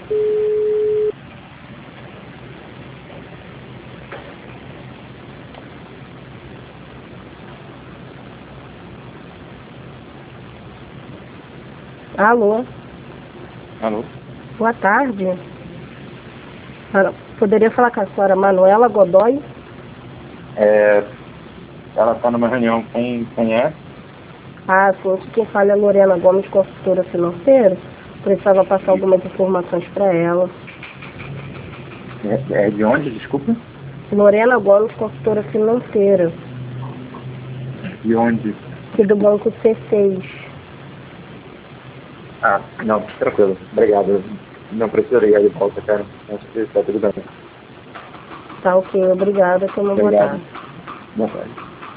Alô? Alô? Boa tarde. Poderia falar com a senhora Manuela Godoy? Ela está numa reunião com quem é? Ah, sim, aqui quem fala é Lorena Gomes, consultora financeira. Precisava passar algumas informações para ela. É de onde, desculpa? Lorena Gomes, consultora financeira, De onde? aqui do Banco C6. Ah, não, tranquilo. Obrigado. Não precisa ligar de volta, cara. Acho que está tudo bem. Tá ok, obrigada, tenha uma boa Obrigado. tarde. Boa tarde.